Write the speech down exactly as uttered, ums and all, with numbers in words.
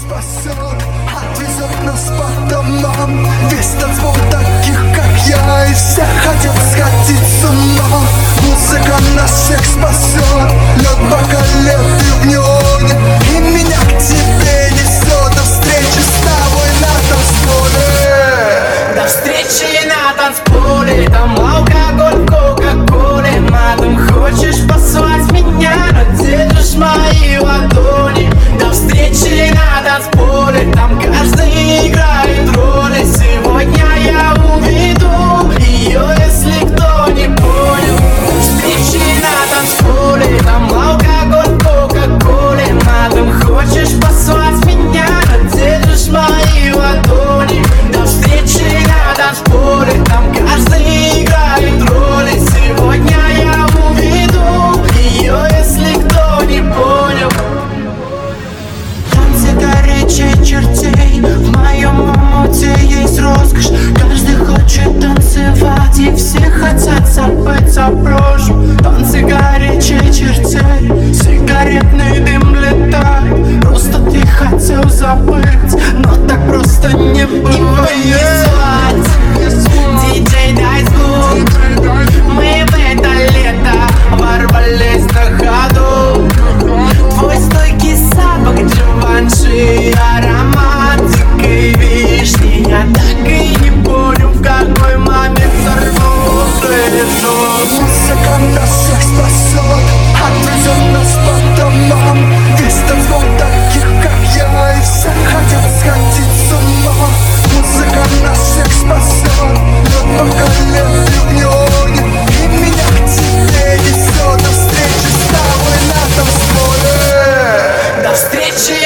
спасет, отвезет нас по домам. Весь танцпол таких, как я, и все хотят сходить с ума. Музыка нас всех спасет, лед бакалеты в неоне, и меня к тебе несет. До встречи с тобой на танцполе. До встречи на танцполе. Там алкоголь в кока-коле. Матом хочешь послать меня, но держишь мои ладони. До встречи на танцполе. Там каждый играет роли. Сегодня я уведу ее, если кто не понял. До встречи на танцполе. Там алкоголь в кока-коле. Матом хочешь послать меня, но держишь мои ладони. До встречи на танцполе. Там каждый играет роли. Сегодня я уведу ее, если кто не понял. Танцы горячей чертей. В моем омуте есть роскошь. Каждый хочет танцевать, и все хотят забыть о прошлом. Танцы горячей чертей. Сигаретный дым летает. Просто ты хотел забыть, но так просто не бывает. Диджей, дай звук. Мы в это лето ворвались на ходу. Твой стойкий запах Givenchy, аромат дикой вишни. Я так и не понял, в какой момент сорву прыжок. Музыка нас всех спасет, отвезет нас по домам. Весь танцпол таких, как я, и все хотят сходить с ума. Музыка нас всех спасет, лед бакалеты в неоне, и меня к тебе несет. До встречи с тобой на танцполе. До встречи